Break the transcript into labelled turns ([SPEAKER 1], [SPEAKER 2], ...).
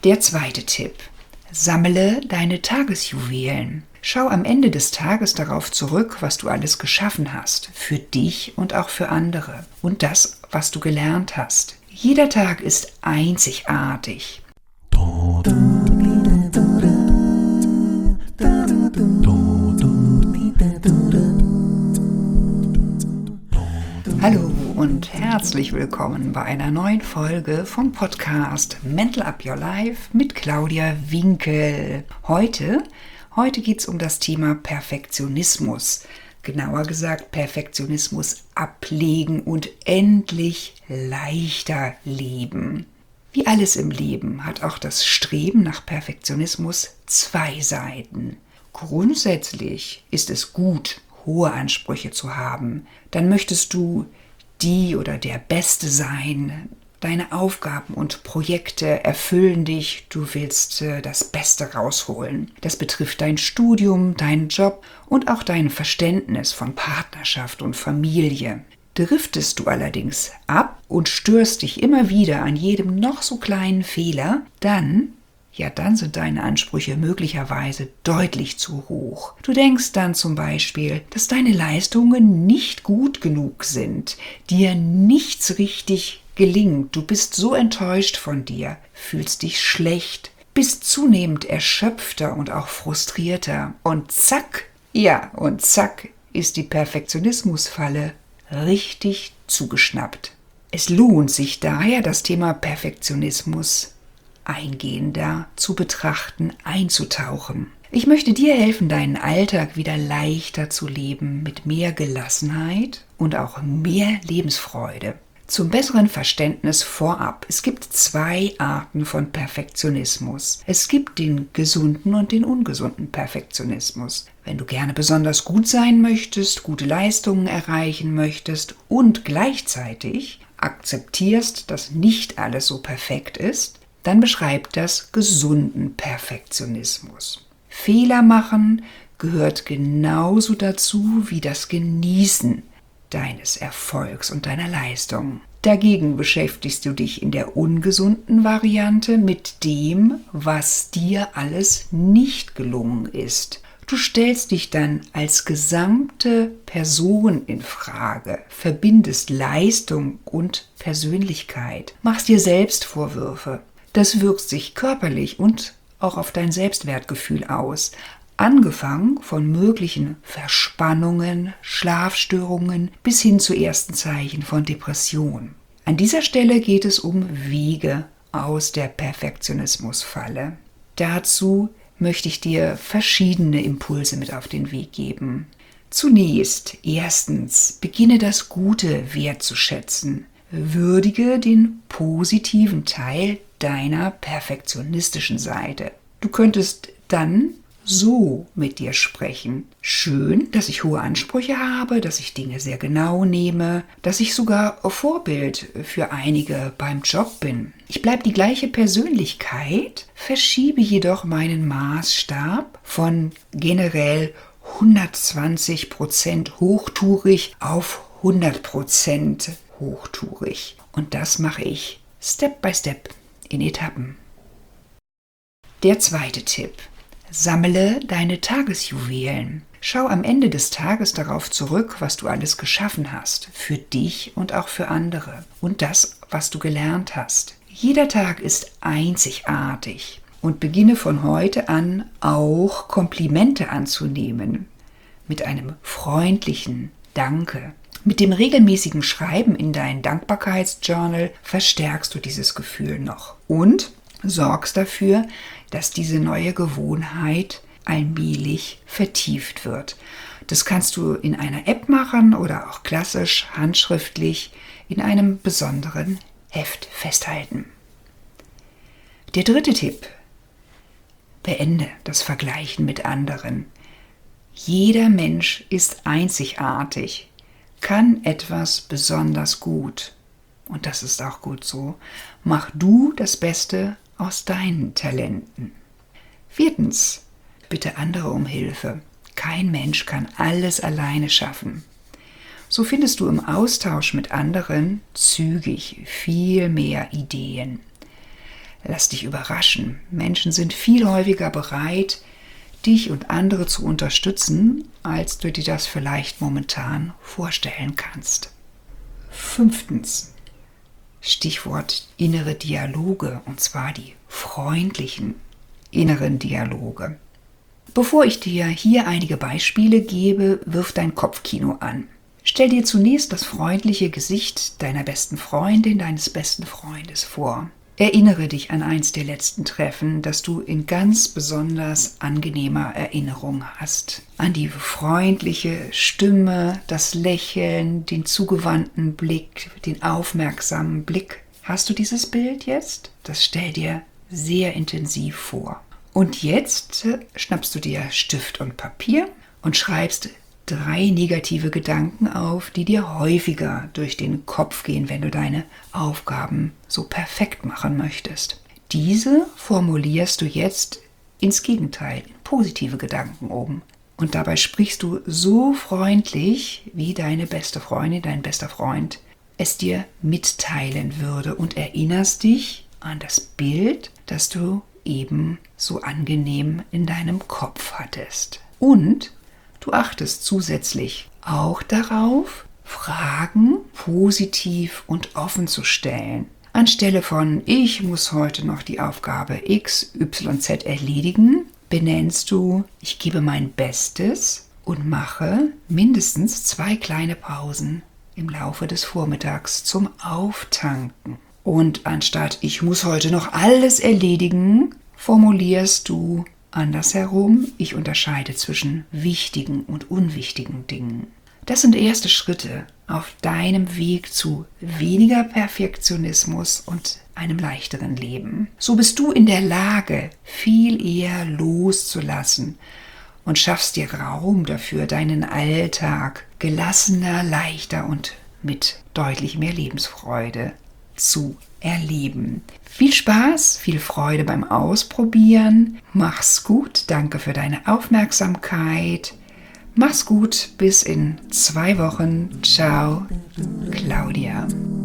[SPEAKER 1] Der zweite Tipp: Sammle deine Tagesjuwelen. Schau am Ende des Tages darauf zurück, was du alles geschaffen hast, für dich und auch für andere, und das, was du gelernt hast. Jeder Tag ist einzigartig. Hallo und herzlich willkommen bei einer neuen Folge vom Podcast Mental Up Your Life mit Claudia Winkel. Heute geht es um das Thema Perfektionismus. Genauer gesagt, Perfektionismus ablegen und endlich leichter leben. Wie alles im Leben hat auch das Streben nach Perfektionismus zwei Seiten. Grundsätzlich ist es gut, hohe Ansprüche zu haben. Dann möchtest du die oder der Beste sein. Deine Aufgaben und Projekte erfüllen dich. Du willst das Beste rausholen. Das betrifft dein Studium, deinen Job und auch dein Verständnis von Partnerschaft und Familie. Driftest du allerdings ab und störst dich immer wieder an jedem noch so kleinen Fehler, dann sind deine Ansprüche möglicherweise deutlich zu hoch. Du denkst dann zum Beispiel, dass deine Leistungen nicht gut genug sind, dir nichts richtig gelingt. Du bist so enttäuscht von dir, fühlst dich schlecht, bist zunehmend erschöpfter und auch frustrierter. Und zack ist die Perfektionismusfalle richtig zugeschnappt. Es lohnt sich daher, das Thema Perfektionismus eingehender zu betrachten, einzutauchen. Ich möchte dir helfen, deinen Alltag wieder leichter zu leben, mit mehr Gelassenheit und auch mehr Lebensfreude. Zum besseren Verständnis vorab: Es gibt zwei Arten von Perfektionismus. Es gibt den gesunden und den ungesunden Perfektionismus. Wenn du gerne besonders gut sein möchtest, gute Leistungen erreichen möchtest und gleichzeitig akzeptierst, dass nicht alles so perfekt ist, dann beschreibt das gesunden Perfektionismus. Fehler machen gehört genauso dazu wie das Genießen deines Erfolgs und deiner Leistung. Dagegen beschäftigst du dich in der ungesunden Variante mit dem, was dir alles nicht gelungen ist. Du stellst dich dann als gesamte Person in Frage, verbindest Leistung und Persönlichkeit, machst dir selbst Vorwürfe. Das wirkt sich körperlich und auch auf dein Selbstwertgefühl aus. Angefangen von möglichen Verspannungen, Schlafstörungen bis hin zu ersten Zeichen von Depression. An dieser Stelle geht es um Wege aus der Perfektionismusfalle. Dazu möchte ich dir verschiedene Impulse mit auf den Weg geben. Zunächst, erstens, beginne das Gute wertzuschätzen. Würdige den positiven Teil deiner perfektionistischen Seite. Du könntest dann so mit dir sprechen: Schön, dass ich hohe Ansprüche habe, dass ich Dinge sehr genau nehme, dass ich sogar Vorbild für einige beim Job bin. Ich bleibe die gleiche Persönlichkeit, verschiebe jedoch meinen Maßstab von generell 120% hochtourig auf 100% hochtourig. Und das mache ich Step by Step in Etappen. Der zweite Tipp: Sammle deine Tagesjuwelen. Schau am Ende des Tages darauf zurück, was du alles geschaffen hast, für dich und auch für andere, und das, was du gelernt hast. Jeder Tag ist einzigartig und beginne von heute an auch Komplimente anzunehmen. Mit einem freundlichen Danke. Mit dem regelmäßigen Schreiben in dein Dankbarkeitsjournal verstärkst du dieses Gefühl noch und sorgst dafür, dass diese neue Gewohnheit allmählich vertieft wird. Das kannst du in einer App machen oder auch klassisch handschriftlich in einem besonderen Heft festhalten. Der dritte Tipp: Beende das Vergleichen mit anderen. Jeder Mensch ist einzigartig, kann etwas besonders gut. Und das ist auch gut so. Mach du das Beste aus deinen Talenten. Viertens, bitte andere um Hilfe. Kein Mensch kann alles alleine schaffen. So findest du im Austausch mit anderen zügig viel mehr Ideen. lass dich überraschen. Menschen sind viel häufiger bereit, dich und andere zu unterstützen, als du dir das vielleicht momentan vorstellen kannst. 5. Stichwort innere Dialoge, und zwar die freundlichen inneren Dialoge. Bevor ich dir hier einige Beispiele gebe, wirf dein Kopfkino an. Stell dir zunächst das freundliche Gesicht deiner besten Freundin, deines besten Freundes vor. Erinnere dich an eins der letzten Treffen, das du in ganz besonders angenehmer Erinnerung hast. An die freundliche Stimme, das Lächeln, den zugewandten Blick, den aufmerksamen Blick. Hast du dieses Bild jetzt? Das stell dir sehr intensiv vor. Und jetzt schnappst du dir Stift und Papier und schreibst 3 negative Gedanken auf, die dir häufiger durch den Kopf gehen, wenn du deine Aufgaben so perfekt machen möchtest. Diese formulierst du jetzt ins Gegenteil, in positive Gedanken um. Und dabei sprichst du so freundlich, wie deine beste Freundin, dein bester Freund es dir mitteilen würde und erinnerst dich an das Bild, das du eben so angenehm in deinem Kopf hattest. Und du achtest zusätzlich auch darauf, Fragen positiv und offen zu stellen. Anstelle von ich muss heute noch die Aufgabe X, Y, Z erledigen, benennst du ich gebe mein Bestes und mache mindestens 2 kleine Pausen im Laufe des Vormittags zum Auftanken. Und anstatt ich muss heute noch alles erledigen, formulierst du andersherum, ich unterscheide zwischen wichtigen und unwichtigen Dingen. Das sind erste Schritte auf deinem Weg zu weniger Perfektionismus und einem leichteren Leben. So bist du in der Lage, viel eher loszulassen und schaffst dir Raum dafür, deinen Alltag gelassener, leichter und mit deutlich mehr Lebensfreude zu erleben. Viel Spaß, viel Freude beim Ausprobieren. Mach's gut, danke für deine Aufmerksamkeit. Mach's gut, bis in 2 Wochen. Ciao, Claudia.